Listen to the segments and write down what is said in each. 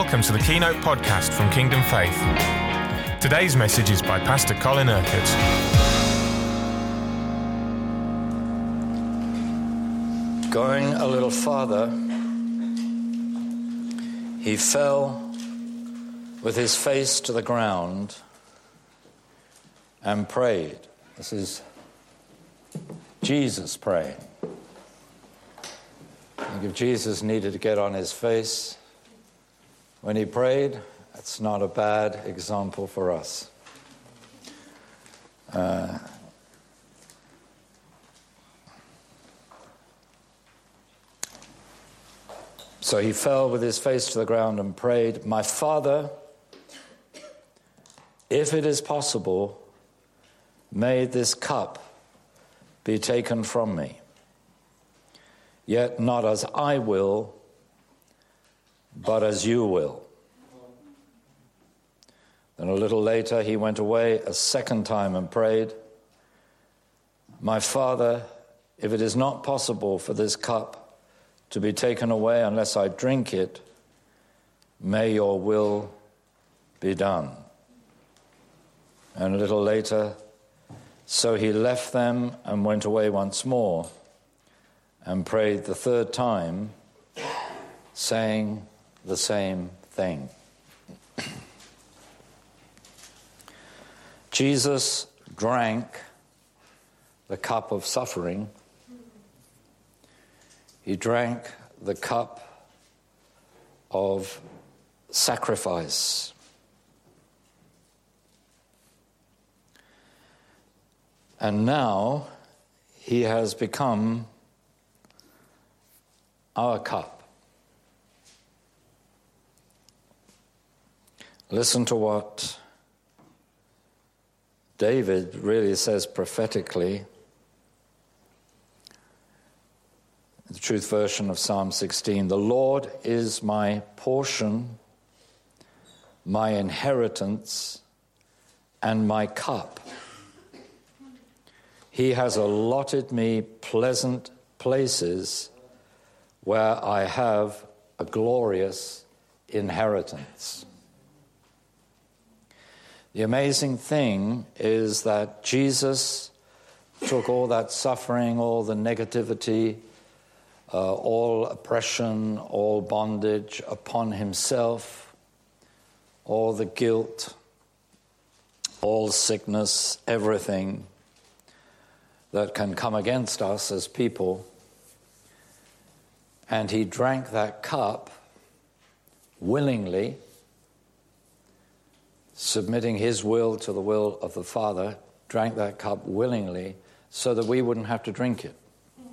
Welcome to the Keynote podcast from Kingdom Faith. Today's message is by Pastor Colin Urquhart. Going a little farther, he fell with his face to the ground and prayed. This is Jesus praying. I think if Jesus needed to get on his face when he prayed, that's not a bad example for us. So he fell with his face to the ground and prayed, "My Father, if it is possible, may this cup be taken from me. Yet not as I will, but as you will." Then a little later he went away a second time and prayed, "My Father, if it is not possible for this cup to be taken away unless I drink it, may your will be done." And a little later, so he left them and went away once more and prayed the third time, saying the same thing. Jesus drank the cup of suffering. He drank the cup of sacrifice. And now he has become our cup. Listen to what David really says prophetically. The Truth version of Psalm 16, "The Lord is my portion, my inheritance, and my cup. He has allotted me pleasant places where I have a glorious inheritance." The amazing thing is that Jesus took all that suffering, all the negativity, all oppression, all bondage upon himself, all the guilt, all sickness, everything that can come against us as people. And he drank that cup willingly, submitting his will to the will of the Father, drank that cup willingly so that we wouldn't have to drink it.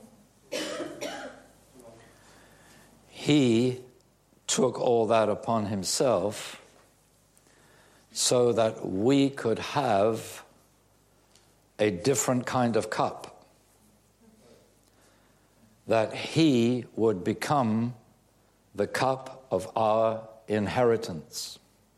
He took all that upon himself so that we could have a different kind of cup, that he would become the cup of our inheritance.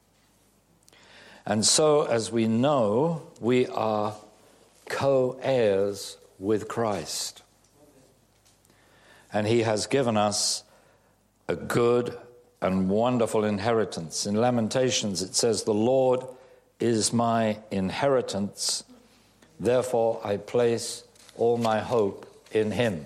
And so, as we know, we are co-heirs with Christ. And he has given us a good and wonderful inheritance. In Lamentations it says, "The Lord is my inheritance, therefore I place all my hope in him."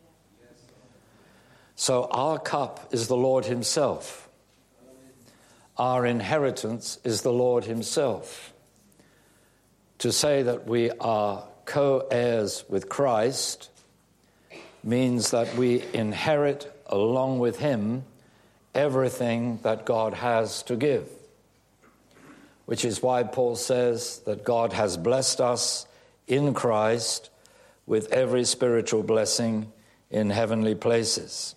So our cup is the Lord himself. Our inheritance is the Lord himself. To say that we are co-heirs with Christ means that we inherit along with him everything that God has to give, which is why Paul says that God has blessed us in Christ with every spiritual blessing in heavenly places.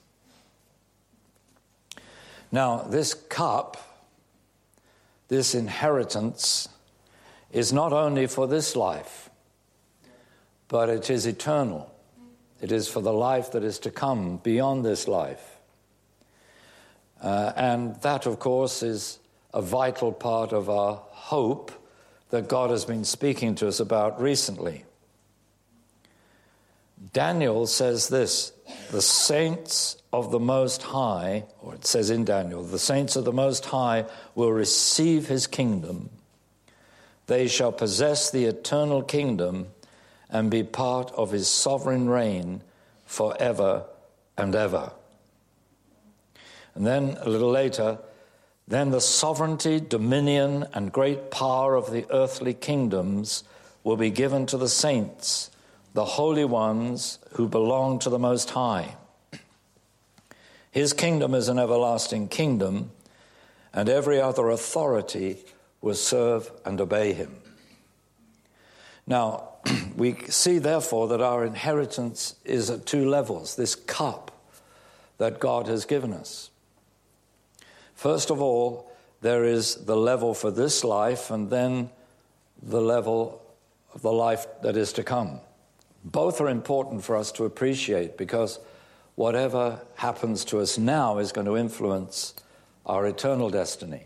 Now, this cup, this inheritance, is not only for this life, but it is eternal. It is for the life that is to come beyond this life. And that, of course, is a vital part of our hope that God has been speaking to us about recently. Daniel says this the saints of the Most High, or it says in Daniel, the saints of the Most High will receive his kingdom. They shall possess the eternal kingdom and be part of his sovereign reign forever and ever. And then a little later, then the sovereignty, dominion, and great power of the earthly kingdoms will be given to the saints, the holy ones who belong to the Most High. His kingdom is an everlasting kingdom, and every other authority will serve and obey him. Now, we see, therefore, that our inheritance is at two levels, this cup that God has given us. First of all, there is the level for this life, and then the level of the life that is to come. Both are important for us to appreciate, because whatever happens to us now is going to influence our eternal destiny.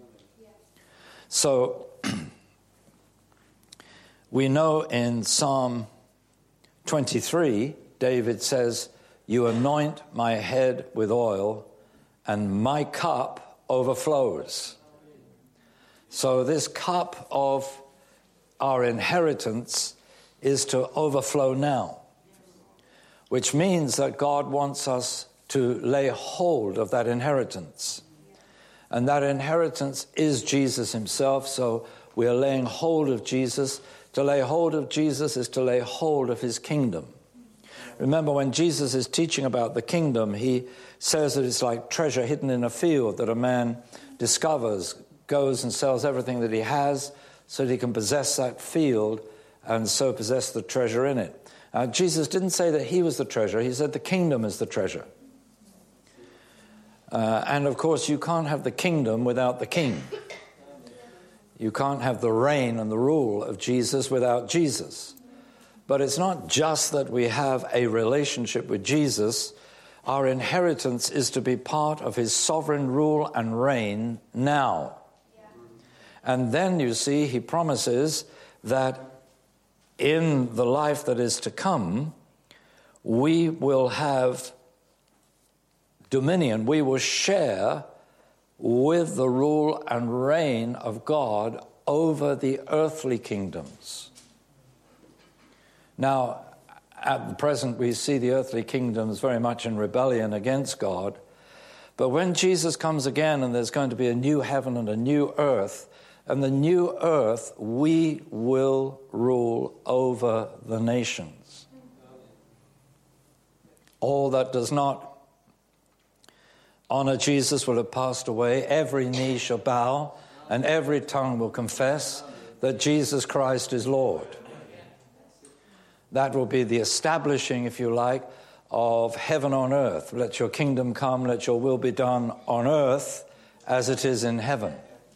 So, we know in Psalm 23, David says, "You anoint my head with oil, and my cup overflows." So this cup of our inheritance is to overflow now, which means that God wants us to lay hold of that inheritance. And that inheritance is Jesus himself, so we are laying hold of Jesus. To lay hold of Jesus is to lay hold of his kingdom. Remember, when Jesus is teaching about the kingdom, he says that it's like treasure hidden in a field that a man discovers, goes and sells everything that he has so that he can possess that field and so possess the treasure in it. Jesus didn't say that he was the treasure. He said the kingdom is the treasure. And of course, you can't have the kingdom without the king. You can't have the reign and the rule of Jesus without Jesus. But it's not just that we have a relationship with Jesus. Our inheritance is to be part of his sovereign rule and reign now. And then, you see, he promises that in the life that is to come, we will have dominion. We will share with the rule and reign of God over the earthly kingdoms. Now, at the present, we see the earthly kingdoms very much in rebellion against God. But when Jesus comes again, and there's going to be a new heaven and a new earth, and the new earth, we will rule over the nations. All that does not honor Jesus will have passed away. Every knee shall bow, and every tongue will confess that Jesus Christ is Lord. That will be the establishing, if you like, of heaven on earth. Let your kingdom come, let your will be done on earth as it is in heaven.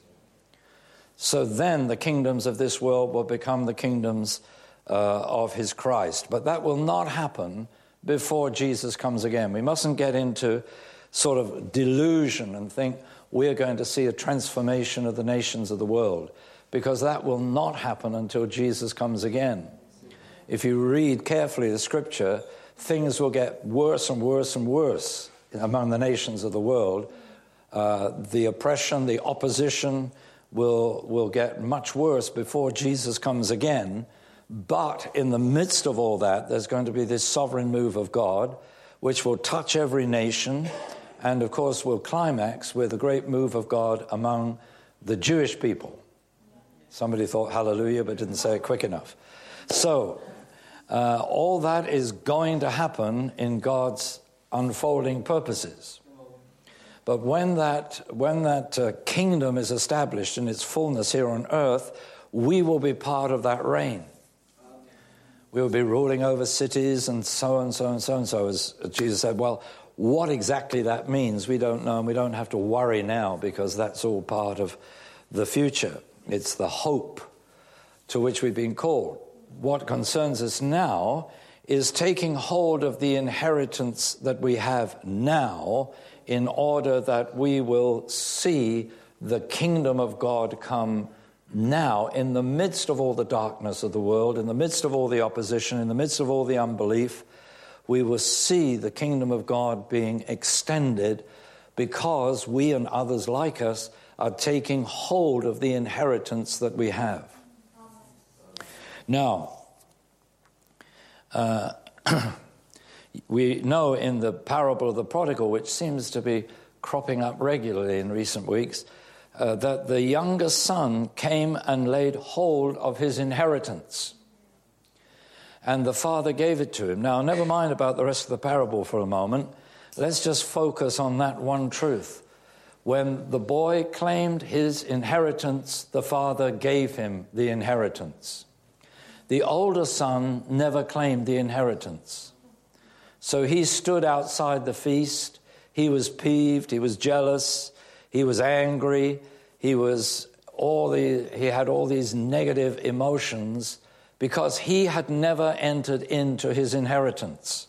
So then the kingdoms of this world will become the kingdoms of his Christ. But that will not happen before Jesus comes again. We mustn't get into sort of delusion and think we're going to see a transformation of the nations of the world, because that will not happen until Jesus comes again. If you read carefully the scripture, things will get worse and worse and worse among the nations of the world. The oppression, the opposition will get much worse before Jesus comes again. But in the midst of all that, there's going to be this sovereign move of God, which will touch every nation, and of course will climax with a great move of God among the Jewish people. Somebody thought hallelujah, but didn't say it quick enough. So all that is going to happen in God's unfolding purposes. But when that kingdom is established in its fullness here on earth, we will be part of that reign. We will be ruling over cities and so and so and so and so, as Jesus said. Well, what exactly that means, we don't know, and we don't have to worry now, because that's all part of the future. It's the hope to which we've been called. What concerns us now is taking hold of the inheritance that we have now, in order that we will see the kingdom of God come now, in the midst of all the darkness of the world, in the midst of all the opposition, in the midst of all the unbelief. we will see the kingdom of God being extended because we and others like us are taking hold of the inheritance that we have. Now, we know in the parable of the prodigal, which seems to be cropping up regularly in recent weeks, that the younger son came and laid hold of his inheritance. And the father gave it to him. Now, never mind about the rest of the parable for a moment. Let's just focus on that one truth. When the boy claimed his inheritance, the father gave him the inheritance. The older son never claimed the inheritance. So he stood outside the feast. He was peeved. He was jealous. He was angry. He had all these negative emotions because he had never entered into his inheritance.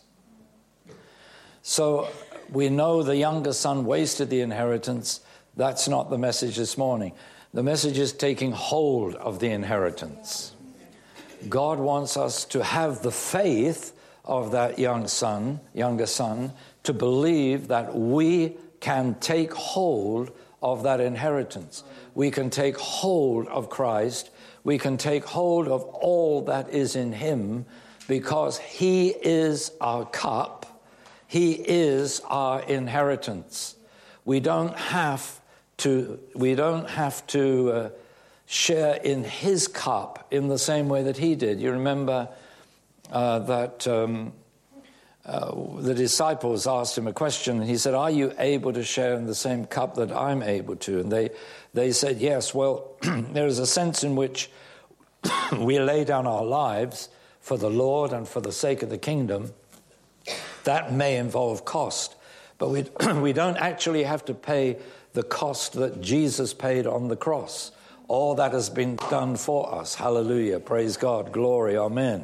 So we know the younger son wasted the inheritance. That's not the message this morning. The message is taking hold of the inheritance. God wants us to have the faith of that younger son, to believe that we can take hold of that inheritance. We can take hold of Christ. We can take hold of all that is in him because he is our cup. He is our inheritance. We don't have to share in his cup in the same way that he did. You remember that the disciples asked him a question, and he said, "Are you able to share in the same cup that I'm able to?" And they said, "Yes." Well, there is a sense in which we lay down our lives for the Lord and for the sake of the kingdom. That may involve cost, but we don't actually have to pay the cost that Jesus paid on the cross. All that has been done for us. Hallelujah. Praise God. Glory. Amen.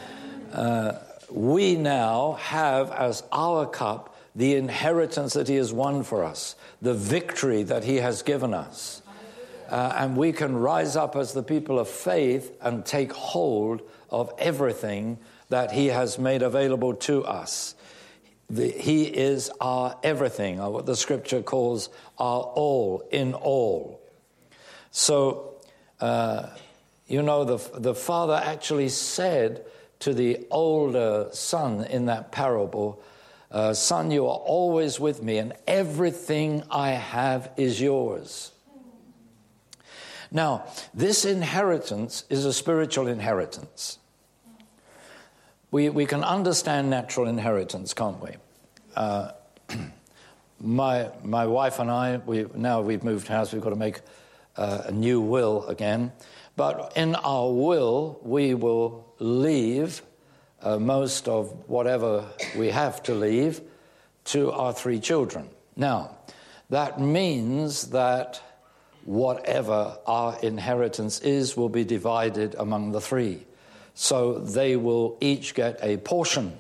We now have as our cup the inheritance that he has won for us, the victory that he has given us. And we can rise up as the people of faith and take hold of everything that he has made available to us. He is our everything, or what the scripture calls our all in all. So, the father actually said to the older son in that parable, "Son, you are always with me, and everything I have is yours." Now, this inheritance is a spiritual inheritance. We can understand natural inheritance, can't we? My wife and I, we've moved house, we've got to make a new will again. But in our will, we will leave most of whatever we have to leave to our 3 children. Now, that means that whatever our inheritance is will be divided among the 3. So they will each get a portion.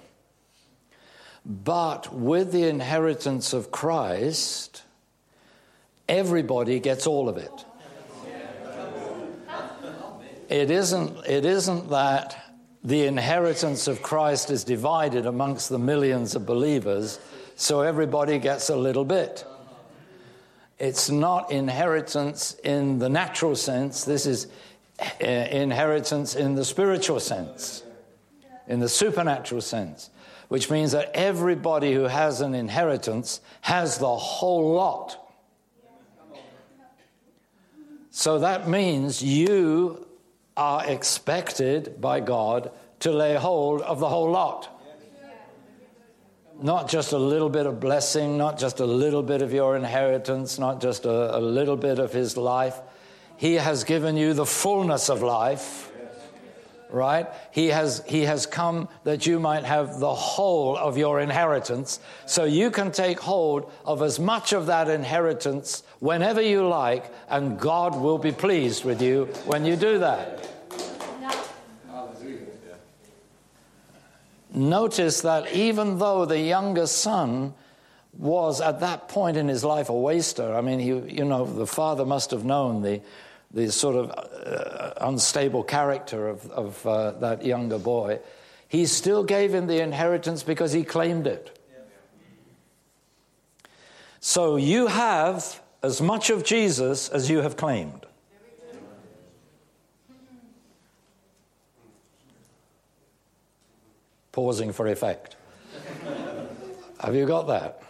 But with the inheritance of Christ, everybody gets all of it. It isn't that the inheritance of Christ is divided amongst the millions of believers, so everybody gets a little bit. It's not inheritance in the natural sense. This is inheritance in the spiritual sense, in the supernatural sense, which means that everybody who has an inheritance has the whole lot. So that means you are expected by God to lay hold of the whole lot. Not just a little bit of blessing, not just a little bit of your inheritance, not just a little bit of his life. He has given you the fullness of life, right? He has come that you might have the whole of your inheritance, so you can take hold of as much of that inheritance whenever you like, and God will be pleased with you when you do that. Notice that even though the younger son was at that point in his life a waster, I mean, the father must have known the sort of unstable character of that younger boy. He still gave him the inheritance because he claimed it. So you have as much of Jesus as you have claimed. Pausing for effect. Have you got that?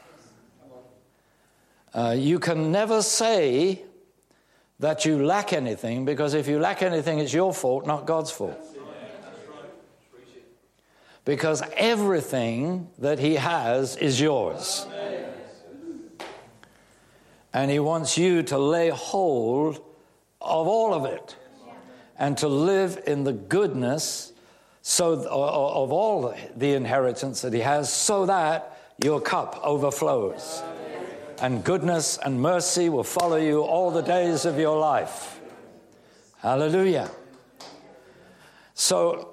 You can never say that you lack anything, because if you lack anything, it's your fault, not God's fault. Because everything that he has is yours. And he wants you to lay hold of all of it and to live in the goodness of all the inheritance that he has, so that your cup overflows. And goodness and mercy will follow you all the days of your life. Hallelujah. So,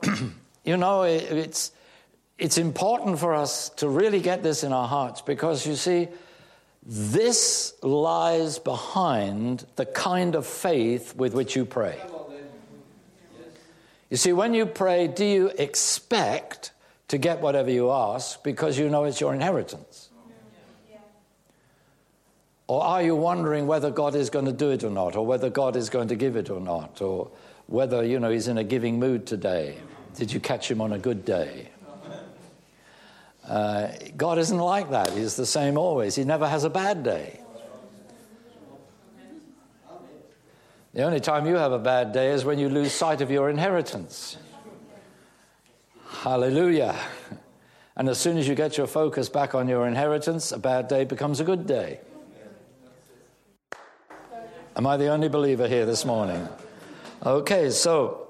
it's important for us to really get this in our hearts, because you see, this lies behind the kind of faith with which you pray. You see, when you pray, do you expect to get whatever you ask because you know it's your inheritance? Or are you wondering whether God is going to do it or not, or whether God is going to give it or not, or whether, he's in a giving mood today? Did you catch him on a good day? God isn't like that. He's the same always. He never has a bad day. The only time you have a bad day is when you lose sight of your inheritance. Hallelujah. And as soon as you get your focus back on your inheritance, a bad day becomes a good day. Am I the only believer here this morning? Okay, so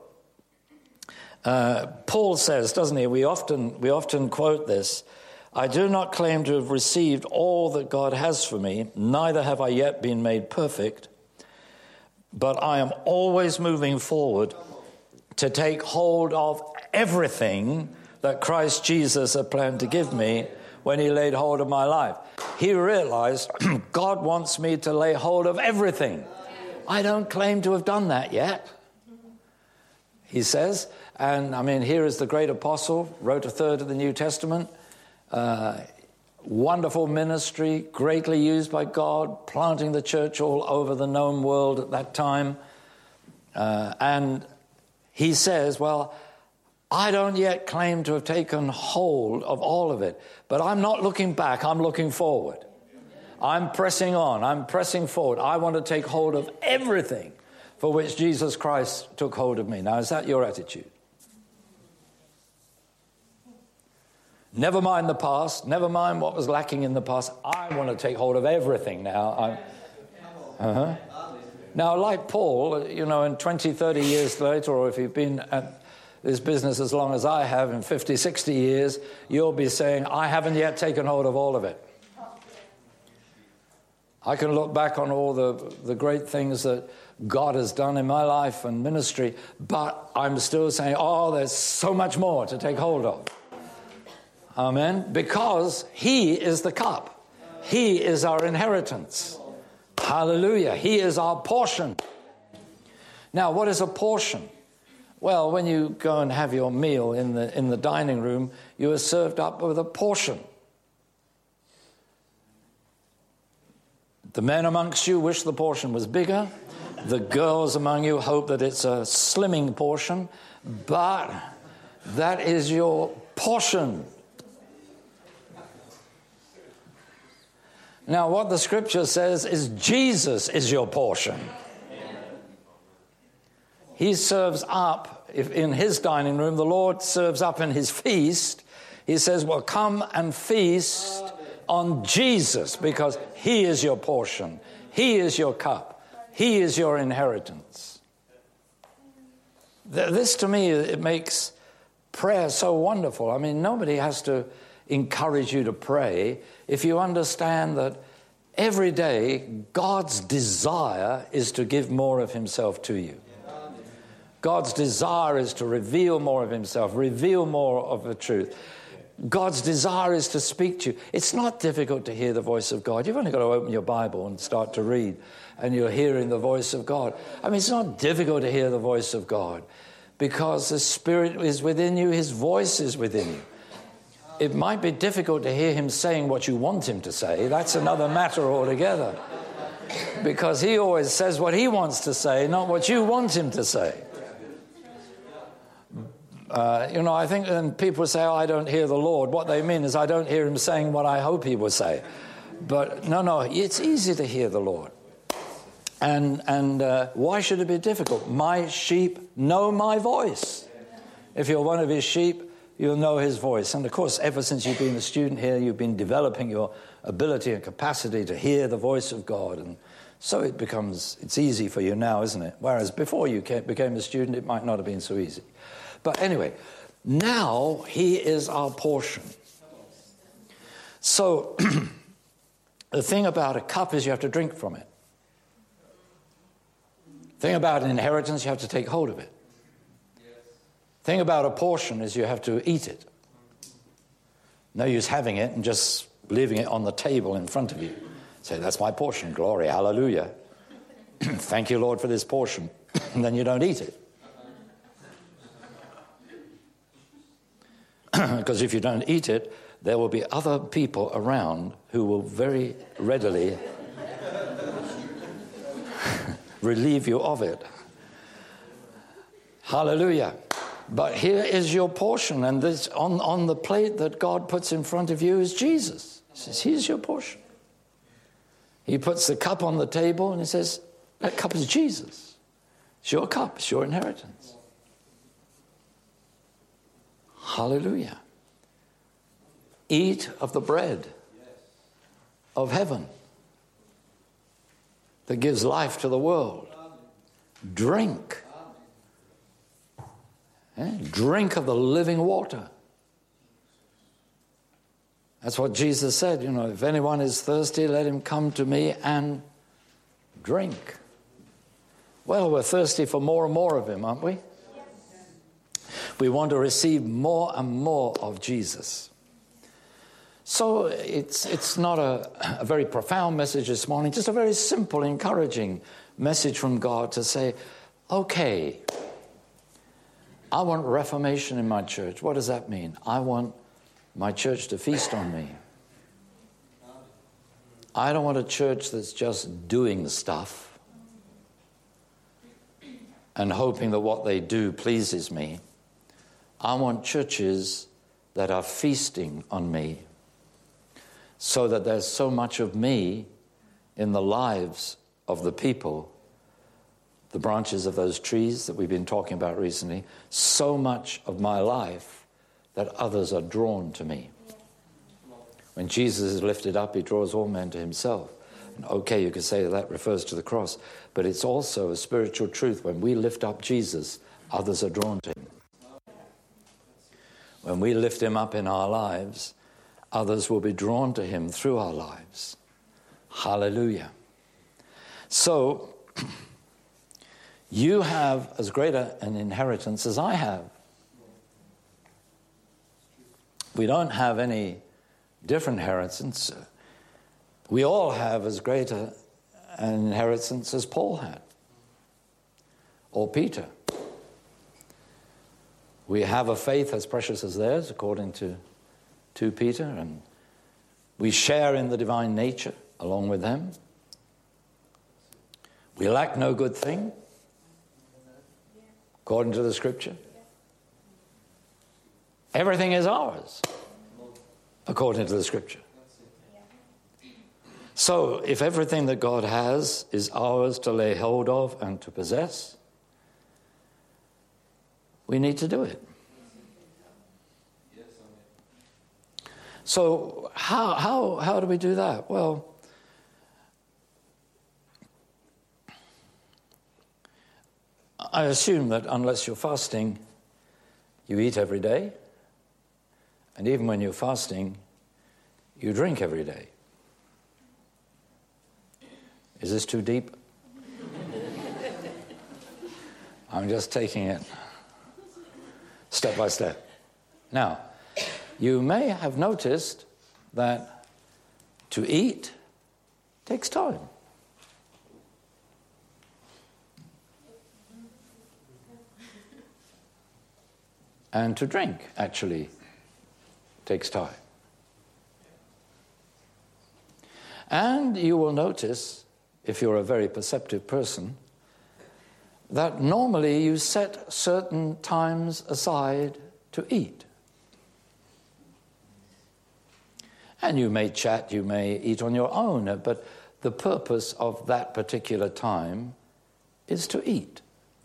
Paul says, doesn't he? We often quote this. I do not claim to have received all that God has for me, neither have I yet been made perfect, but I am always moving forward to take hold of everything that Christ Jesus had planned to give me when he laid hold of my life. He realized God wants me to lay hold of everything. I don't claim to have done that yet, he says. And here is the great apostle, wrote a third of the New Testament. Wonderful ministry, greatly used by God, planting the church all over the known world at that time. And he says, well, I don't yet claim to have taken hold of all of it, but I'm not looking back, I'm looking forward. I'm pressing on, I'm pressing forward. I want to take hold of everything for which Jesus Christ took hold of me. Now, is that your attitude? Never mind the past. Never mind what was lacking in the past. I want to take hold of everything now. Now, like Paul, in 20, 30 years later, or if you've been at this business as long as I have, in 50, 60 years, you'll be saying, I haven't yet taken hold of all of it. I can look back on all the great things that God has done in my life and ministry, but I'm still saying, there's so much more to take hold of. Amen. Because he is the cup. He is our inheritance. Hallelujah. He is our portion. Now, what is a portion? Well, when you go and have your meal in the dining room, you are served up with a portion. The men amongst you wish the portion was bigger. The girls among you hope that it's a slimming portion. But that is your portion. Now, what the scripture says is Jesus is your portion. He serves up, if in his dining room, the Lord serves up in his feast. He says, well, come and feast on Jesus, because he is your portion. He is your cup. He is your inheritance. This, to me, it makes prayer so wonderful. Nobody has to encourage you to pray if you understand that every day God's desire is to give more of himself to you. God's desire is to reveal more of himself, reveal more of the truth. God's desire is to speak to you. It's not difficult to hear the voice of God. You've only got to open your Bible and start to read, and you're hearing the voice of God. It's not difficult to hear the voice of God. because the Spirit is within you, his voice is within you. It might be difficult to hear him saying what you want him to say. That's another matter altogether. Because he always says what he wants to say, not what you want him to say. I think when people say, I don't hear the Lord, what they mean is I don't hear him saying what I hope he will say. But no, it's easy to hear the Lord. And why should it be difficult? My sheep know my voice. If you're one of his sheep, you'll know his voice. And of course, ever since you've been a student here, you've been developing your ability and capacity to hear the voice of God. And so it's easy for you now, isn't it? Whereas before you became a student, it might not have been so easy. But anyway, now he is our portion. So the thing about a cup is you have to drink from it. The thing about an inheritance, you have to take hold of it. The thing about a portion is you have to eat it. No use having it and just leaving it on the table in front of you. Say, that's my portion, glory, hallelujah. Thank you, Lord, for this portion. And then you don't eat it. Because if you don't eat it, there will be other people around who will very readily relieve you of it. Hallelujah. But here is your portion, and this on the plate that God puts in front of you is Jesus. He says, here's your portion. He puts the cup on the table and he says, that cup is Jesus. It's your cup, it's your inheritance. Hallelujah. Eat of the bread of heaven that gives life to the world. Drink. Drink of the living water. That's what Jesus said, if anyone is thirsty, let him come to me and drink. Well, we're thirsty for more and more of him, aren't we? We want to receive more and more of Jesus. So it's not a very profound message this morning, just a very simple, encouraging message from God to say, okay, I want reformation in my church. What does that mean? I want my church to feast on me. I don't want a church that's just doing stuff and hoping that what they do pleases me. I want churches that are feasting on me so that there's so much of me in the lives of the people, the branches of those trees that we've been talking about recently, so much of my life that others are drawn to me. When Jesus is lifted up, he draws all men to himself. And okay, you could say that refers to the cross, but it's also a spiritual truth. When we lift up Jesus, others are drawn to him. When we lift him up in our lives, others will be drawn to him through our lives. Hallelujah. So, you have as great an inheritance as I have. We don't have any different inheritance. We all have as great an inheritance as Paul had, or Peter. We have a faith as precious as theirs, according to 2 Peter, and we share in the divine nature along with them. We lack no good thing, according to the Scripture. Everything is ours, according to the Scripture. So, if everything that God has is ours to lay hold of and to possess, we need to do it. So, how do we do that? Well, I assume that unless you're fasting, you eat every day. And even when you're fasting, you drink every day. Is this too deep? I'm just taking it step by step. Now, you may have noticed that to eat takes time. And to drink actually takes time. And you will notice, if you're a very perceptive person, that normally you set certain times aside to eat. And you may chat, you may eat on your own, but the purpose of that particular time is to eat.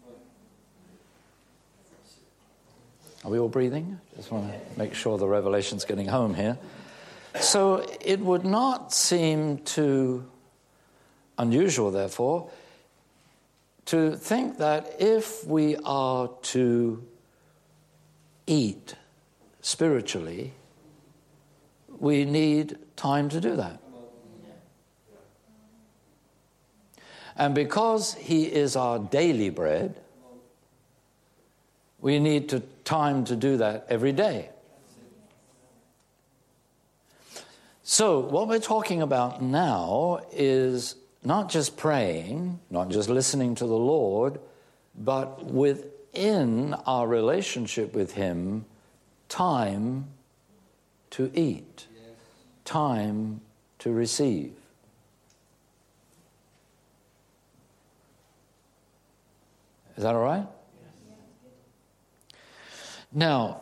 Are we all breathing? Just want to make sure the revelation's getting home here. So it would not seem too unusual, therefore, to think that if we are to eat spiritually, we need time to do that. And because he is our daily bread, we need time to do that every day. So what we're talking about now is not just praying, not just listening to the Lord, but within our relationship with him, time to eat, time to receive. Is that all right? Now,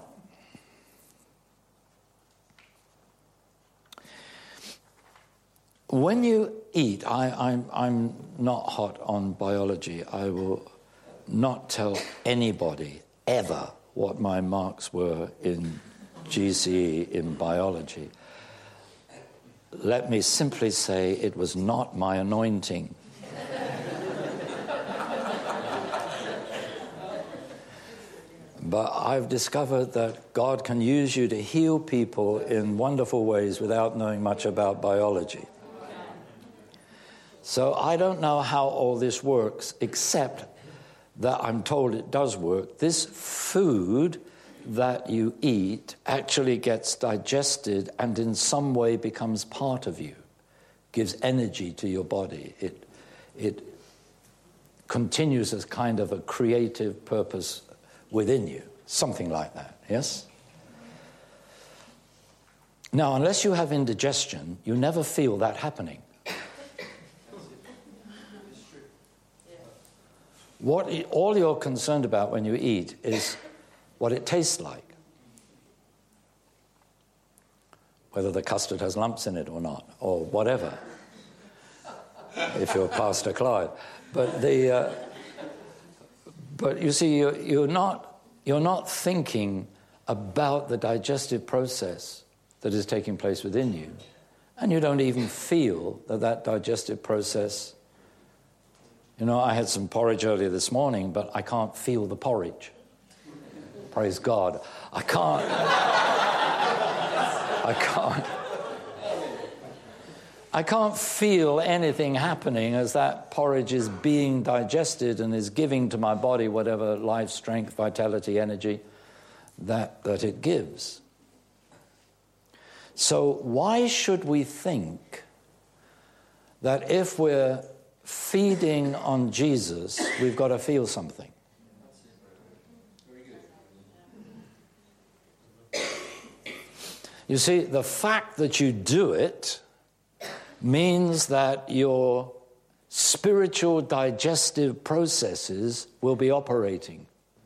when you eat, I'm not hot on biology. I will not tell anybody ever what my marks were in GCE in biology. Let me simply say it was not my anointing. But I've discovered that God can use you to heal people in wonderful ways without knowing much about biology. So I don't know how all this works, except that I'm told it does work. This food that you eat actually gets digested and in some way becomes part of you, gives energy to your body. It continues as kind of a creative purpose within you, something like that, yes? Now, unless you have indigestion, you never feel that happening. All you're concerned about when you eat is what it tastes like. Whether the custard has lumps in it or not, or whatever, if you're Pastor Clyde. But you see, you're not thinking about the digestive process that is taking place within you, and you don't even feel that digestive process. You know, I had some porridge earlier this morning, but I can't feel the porridge. Praise God. I can't feel anything happening as that porridge is being digested and is giving to my body whatever life, strength, vitality, energy that it gives. So why should we think that if we're feeding on Jesus, we've got to feel something? You see, the fact that you do it means that your spiritual digestive processes will be operating.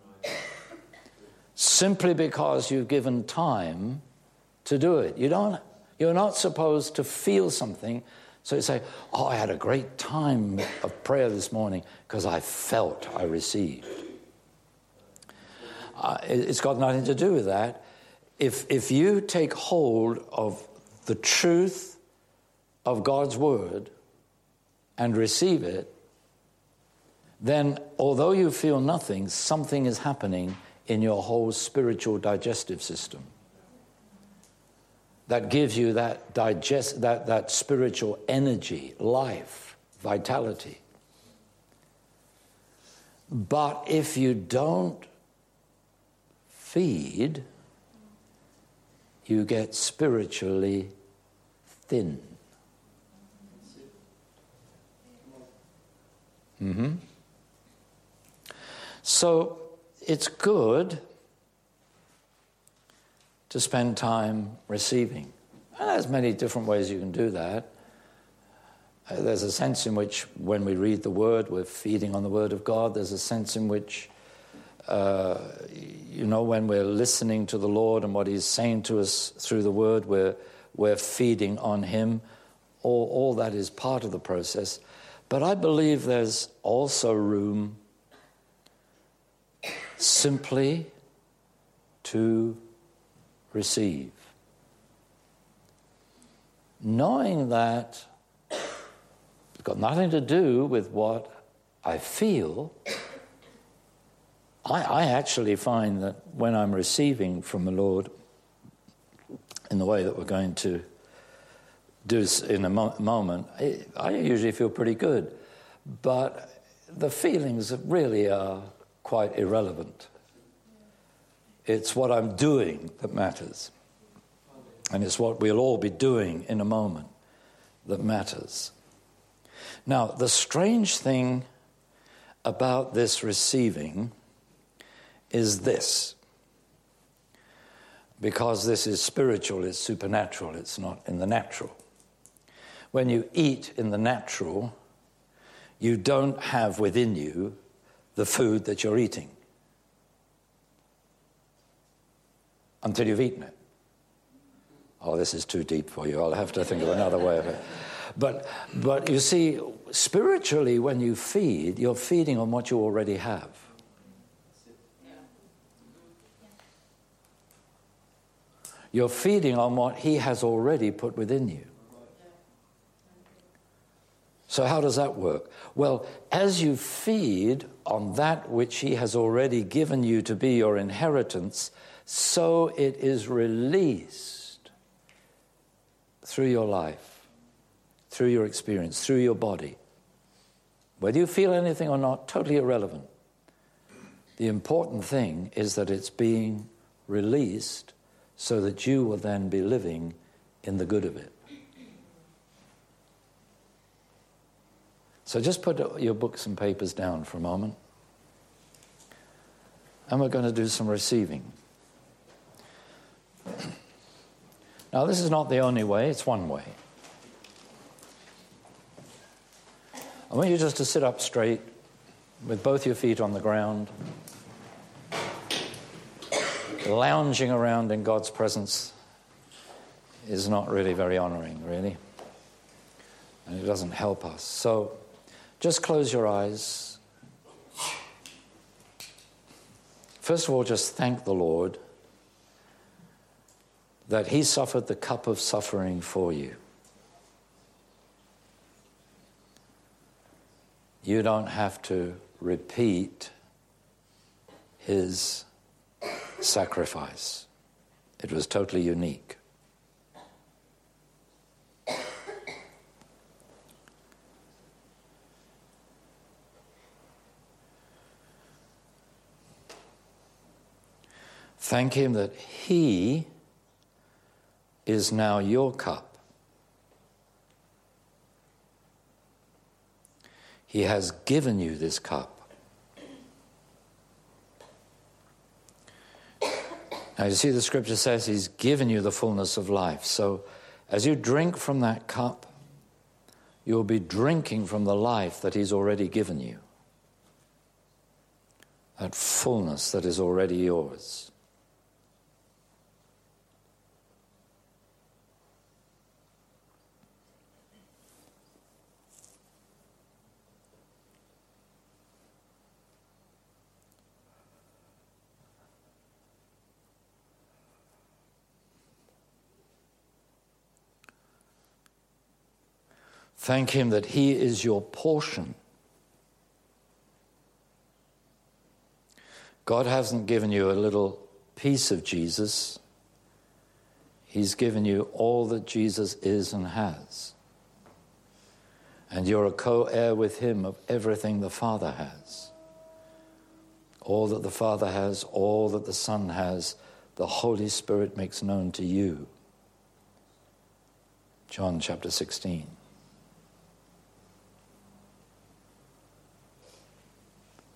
Simply because you've given time to do it. You're not supposed to feel something. So you say, oh, I had a great time of prayer this morning because I felt I received. It's got nothing to do with that. If you take hold of the truth of God's word and receive it, then although you feel nothing, something is happening in your whole spiritual digestive system that gives you that spiritual energy, life, vitality. But if you don't feed, you get spiritually thin. So it's good to spend time receiving. And there's many different ways you can do that. There's a sense in which when we read the Word, we're feeding on the Word of God. There's a sense in which, when we're listening to the Lord and what He's saying to us through the Word, we're feeding on Him. All that is part of the process. But I believe there's also room simply to receive. Knowing that it's got nothing to do with what I feel. I actually find that when I'm receiving from the Lord in the way that we're going to do in a moment, I usually feel pretty good. But the feelings really are quite irrelevant. It's what I'm doing that matters. And it's what we'll all be doing in a moment that matters. Now, the strange thing about this receiving is this. Because this is spiritual, it's supernatural, it's not in the natural. When you eat in the natural, you don't have within you the food that you're eating until you've eaten it. Oh, this is too deep for you. I'll have to think of another way of it. But you see, spiritually, when you feed, you're feeding on what you already have. You're feeding on what He has already put within you. So how does that work? Well, as you feed on that which He has already given you to be your inheritance, so it is released through your life, through your experience, through your body. Whether you feel anything or not, totally irrelevant. The important thing is that it's being released so that you will then be living in the good of it. So just put your books and papers down for a moment. And we're going to do some receiving. Now, this is not the only way, it's one way. I want you just to sit up straight with both your feet on the ground, lounging around in God's presence is not really very honoring, really. And it doesn't help us. So just close your eyes. First of all, just thank the Lord that He suffered the cup of suffering for you. You don't have to repeat His sacrifice. It was totally unique. Thank Him that He is now your cup. He has given you this cup. Now you see the scripture says He's given you the fullness of life. So as you drink from that cup, you'll be drinking from the life that He's already given you. That fullness that is already yours. Thank Him that He is your portion. God hasn't given you a little piece of Jesus. He's given you all that Jesus is and has. And you're a co-heir with Him of everything the Father has. All that the Father has, all that the Son has, the Holy Spirit makes known to you. John chapter 16.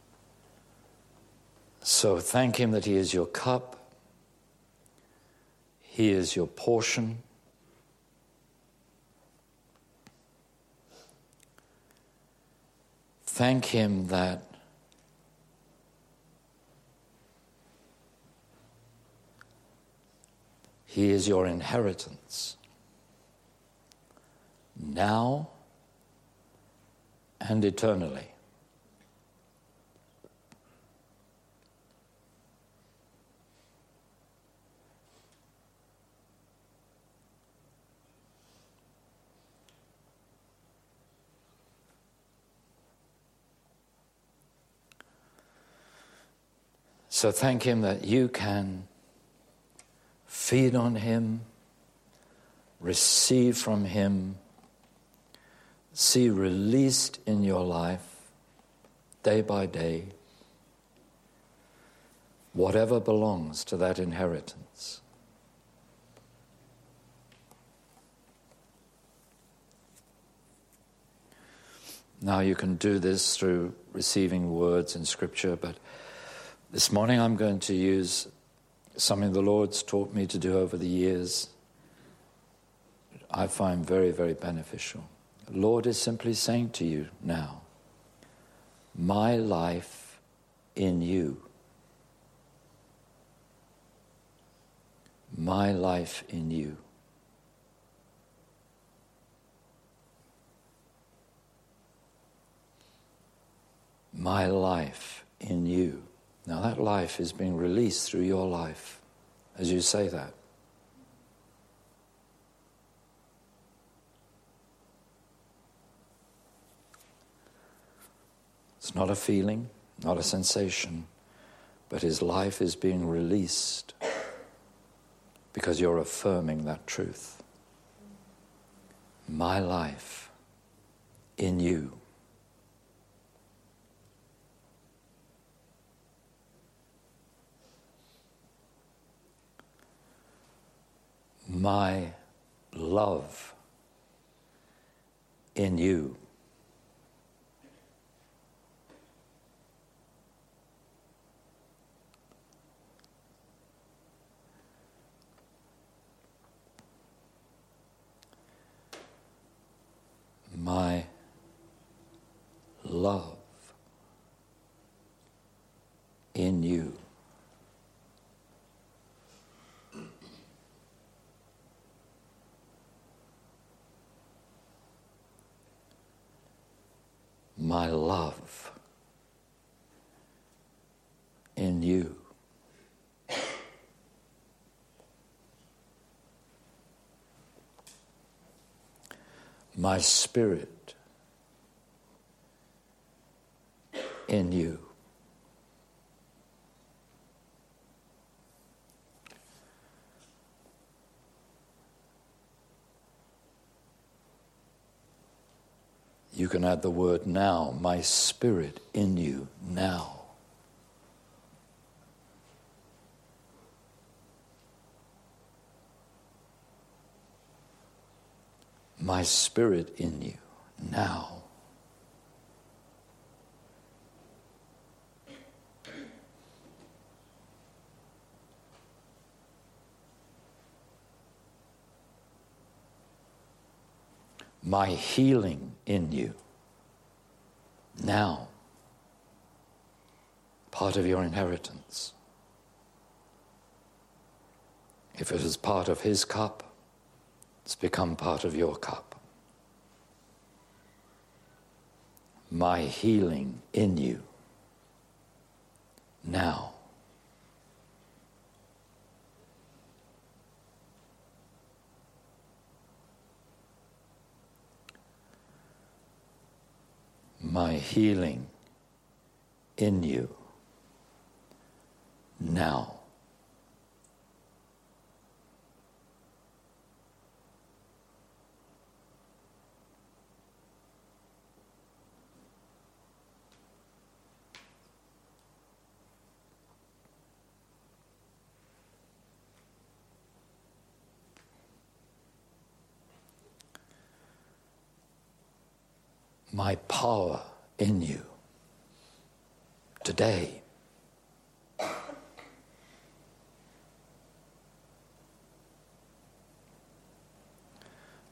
So thank Him that He is your cup. He is your portion. Thank him that he is your inheritance now and eternally. So thank him that you can feed on him, receive from him, see released in your life, day by day, whatever belongs to that inheritance. Now you can do this through receiving words in Scripture, but this morning I'm going to use something the Lord's taught me to do over the years. I find very, very beneficial. The Lord is simply saying to you now, my life in you. My life in you. My life in you. Now that life is being released through your life as you say that. It's not a feeling, not a sensation, but his life is being released because you're affirming that truth. My life in you. My love in you. My love in you. My love in you. My spirit in you. You can add the word now, my spirit in you now. My spirit in you now. My healing in you now. Part of your inheritance. If it is part of his cup, it's become part of your cup. My healing in you now. My healing in you now. My power in you today.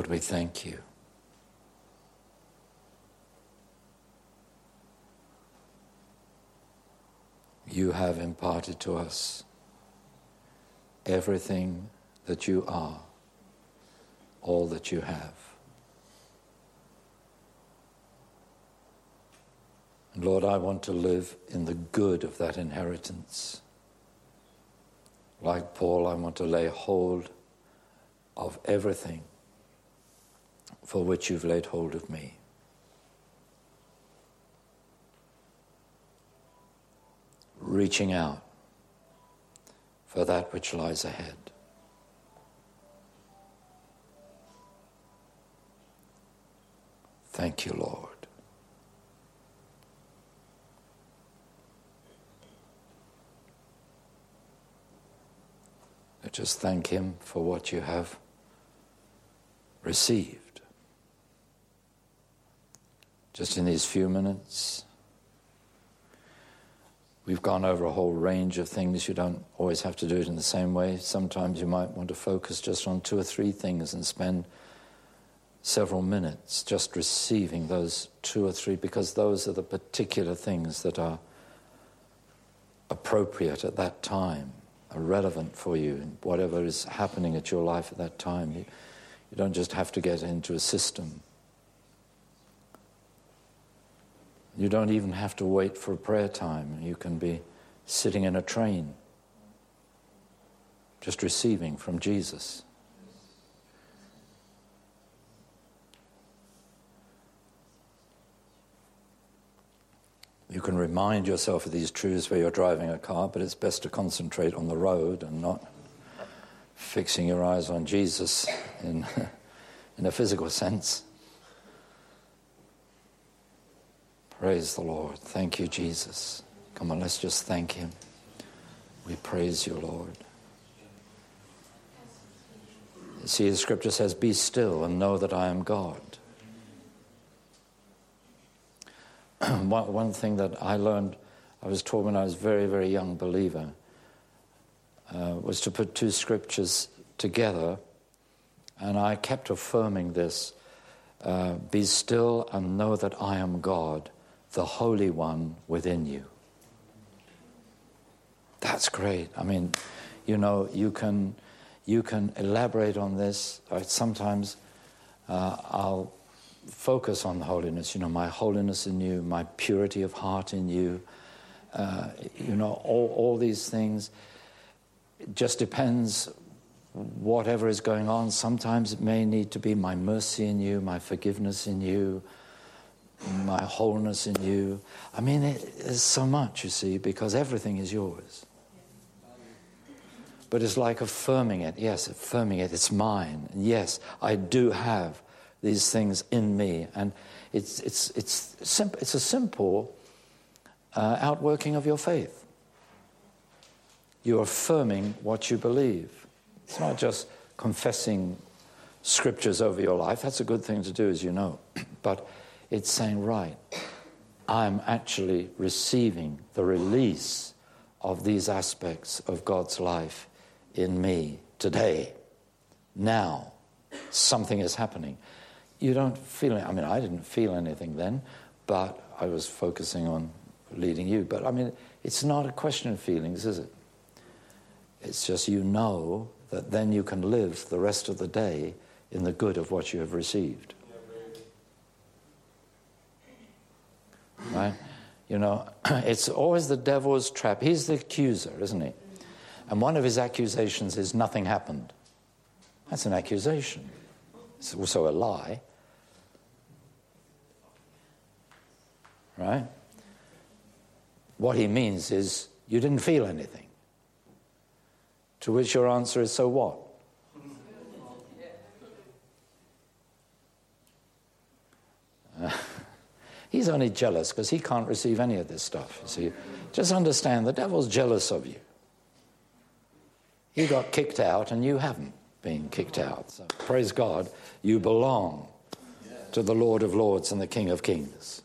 Lord, we thank you. You have imparted to us everything that you are, all that you have. And Lord, I want to live in the good of that inheritance. Like Paul, I want to lay hold of everything for which you've laid hold of me. Reaching out for that which lies ahead. Thank you, Lord. Just thank him for what you have received. Just in these few minutes, we've gone over a whole range of things. You don't always have to do it in the same way. Sometimes you might want to focus just on 2 or 3 things and spend several minutes just receiving those 2 or 3, because those are the particular things that are appropriate at that time, are relevant for you in whatever is happening at your life at that time. You don't just have to get into a system. You don't even have to wait for a prayer time. You can be sitting in a train, just receiving from Jesus. You can remind yourself of these truths where you're driving a car, but it's best to concentrate on the road and not fixing your eyes on Jesus in a physical sense. Praise the Lord. Thank you, Jesus. Come on, let's just thank him. We praise you, Lord. See, the scripture says, be still and know that I am God. One thing that I learned, I was taught when I was a very, very young believer, was to put 2 scriptures together, and I kept affirming this, be still and know that I am God, the Holy One within you. That's great. I mean, you know, you can elaborate on this. Sometimes I'll focus on the holiness, you know, my holiness in you, my purity of heart in you, you know, all these things. It just depends whatever is going on. Sometimes it may need to be my mercy in you, my forgiveness in you, my wholeness in you. I mean, there's so much, you see, because everything is yours. But it's like affirming it. Yes, affirming it. It's mine. And yes, I do have these things in me, and it's a simple outworking of your faith. You're affirming what you believe. It's not just confessing scriptures over your life. That's a good thing to do, as you know. But it's saying, right, I'm actually receiving the release of these aspects of God's life in me today. Now, something is happening. You don't feel it. I mean, I didn't feel anything then, but I was focusing on leading you. But I mean, it's not a question of feelings, is it? It's just you know that then you can live the rest of the day in the good of what you have received. Right? You know, it's always the devil's trap. He's the accuser, isn't he? And one of his accusations is nothing happened. That's an accusation. It's also a lie. Right? What he means is you didn't feel anything. To which your answer is, so what? He's only jealous because he can't receive any of this stuff. You see, just understand the devil's jealous of you. He got kicked out and you haven't been kicked out. So praise God, you belong to the Lord of Lords and the King of Kings.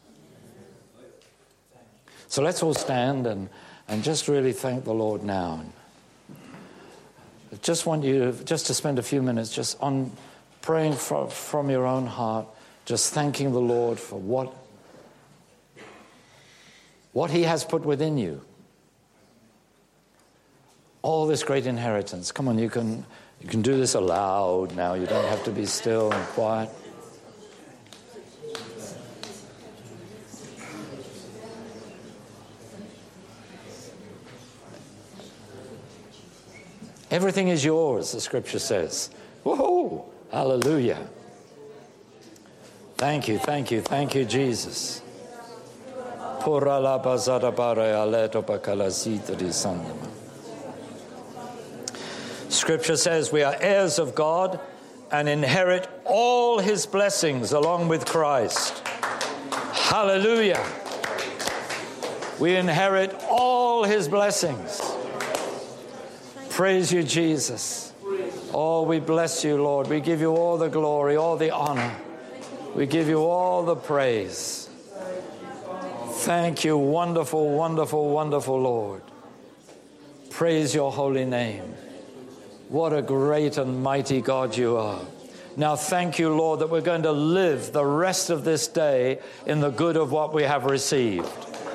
So let's all stand and just really thank the Lord now. I just want you just to spend a few minutes just on praying from your own heart, just thanking the Lord for what he has put within you. All this great inheritance. Come on, you can do this aloud now. You don't have to be still and quiet. Everything is yours, the scripture says. Woohoo! Hallelujah. Thank you, Jesus. Scripture says we are heirs of God and inherit all his blessings along with Christ. Hallelujah. We inherit all his blessings. Praise you, Jesus. Oh, we bless you, Lord. We give you all the glory, all the honor. We give you all the praise. Thank you, wonderful, wonderful, wonderful Lord. Praise your holy name. What a great and mighty God you are. Now thank you, Lord, that we're going to live the rest of this day in the good of what we have received.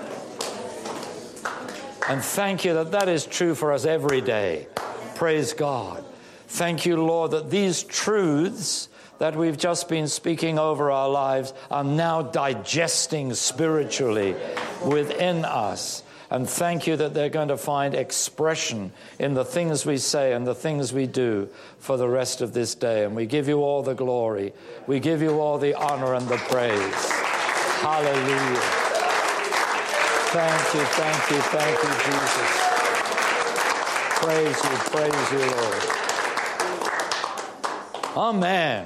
And thank you that is true for us every day. Praise God. Thank you, Lord, that these truths that we've just been speaking over our lives are now digesting spiritually within us. And thank you that they're going to find expression in the things we say and the things we do for the rest of this day. And we give you all the glory. We give you all the honor and the praise. Hallelujah. Thank you, Jesus. Praise you, Lord. Amen.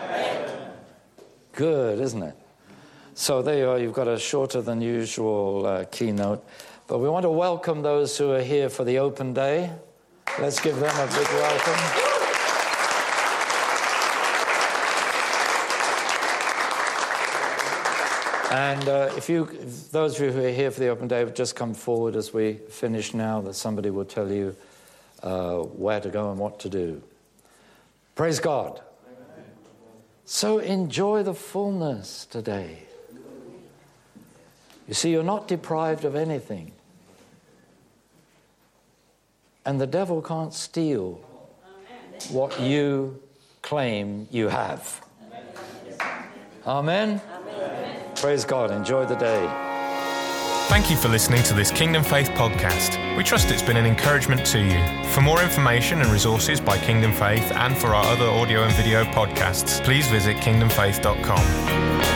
Good, isn't it? So there you are. You've got a shorter than usual keynote. But we want to welcome those who are here for the open day. Let's give them a big welcome. And if those of you who are here for the open day would just come forward as we finish now, that somebody will tell you where to go and what to do. Praise God. So enjoy the fullness today. You see, you're not deprived of anything. And the devil can't steal what you claim you have. Amen? Praise God. Enjoy the day. Thank you for listening to this Kingdom Faith podcast. We trust it's been an encouragement to you. For more information and resources by Kingdom Faith and for our other audio and video podcasts, please visit kingdomfaith.com.